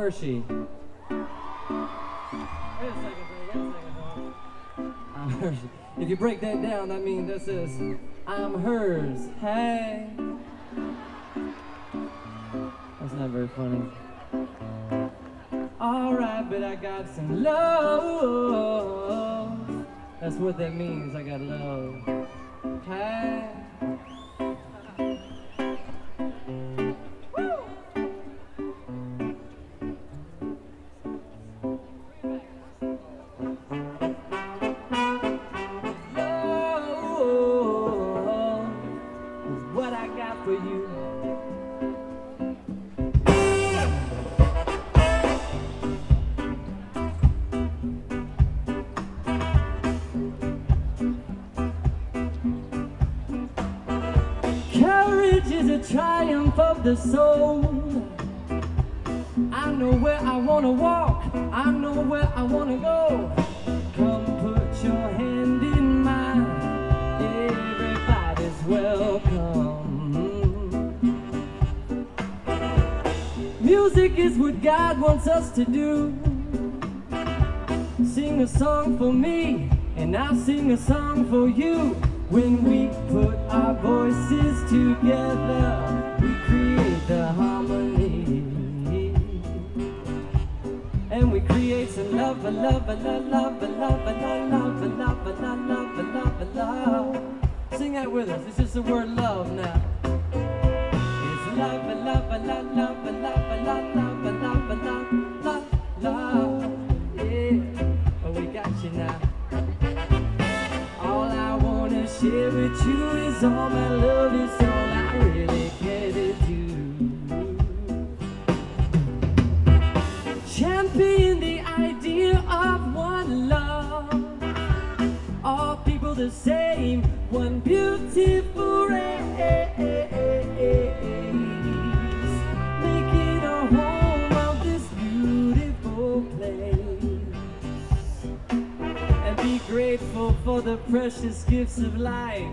Hershey. Wait a second, I'm Hershey. If you break that down, that means that says, I'm hers, hey. That's not very funny. Alright, but I got some love. That's what that means, I got love. Hey. For you. Courage is a triumph of the soul. I know where I want to walk, I know where I want to go. Come put your hand in mine, everybody's welcome. Music is what God wants us to do. Sing a song for me, and I'll sing a song for you. When we put our voices together, we create the harmony. And we create some love, love, love, love, love, love, love, love, love, love, love. Sing that with us. It's just the word love now. It's love, love, love, love, love, love, love, love, love, love. Yeah, oh, we got you now. All I wanna share with you is all my love. Is all I really care to do. Champion the idea of one love. All people the same, one beautiful race. Making a home of this beautiful place. And be grateful for the precious gifts of life.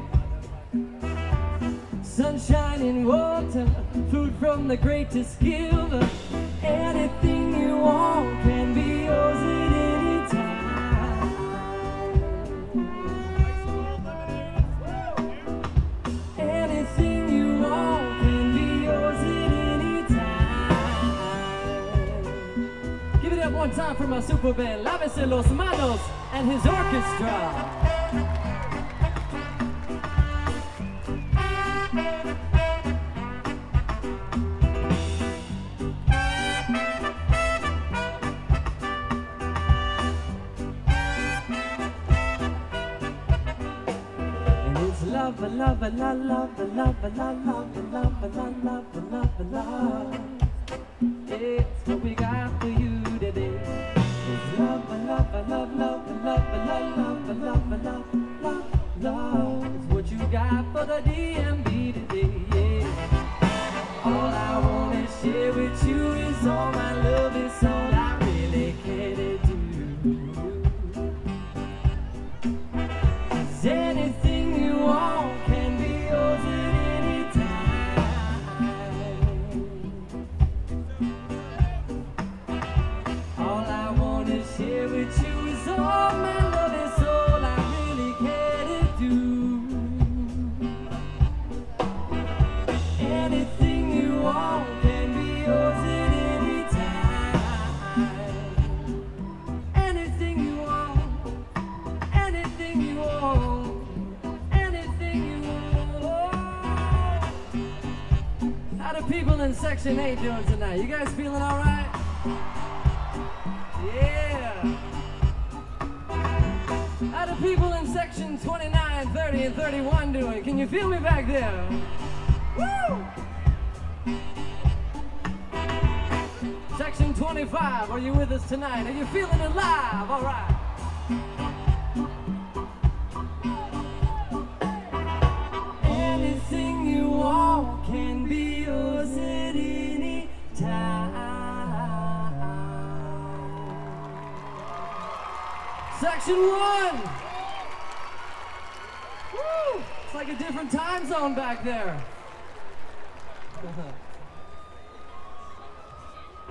Sunshine and water, food from the greatest giver. Anything you want can be yours at any time. Anything you want can be yours at any time. Give it up one time for my super band, Lávese los Manos and his orchestra. Love, love, love, love, love, love, love, love, love, love, love. It's what we got for you today. It's love, love, love, love, love, love, love, love, love, love. It's what you got for the DMV today. Yeah. All I wanna share with you is all my love. It's all I really care to do. Is anything you want can be yours at any time. All I want to share with you is all my love. Is all I really care to do. Anything you want can be yours at any time. Anything you want, anything you want. How do people in Section 8 doing tonight? You guys feeling all right? Yeah. How do people in Section 29, 30, and 31 doing? Can you feel me back there? Woo! Section 25, are you with us tonight? Are you feeling alive? All right. Anything you want can be yours at any time. Section 1. Woo! It's like a different time zone back there.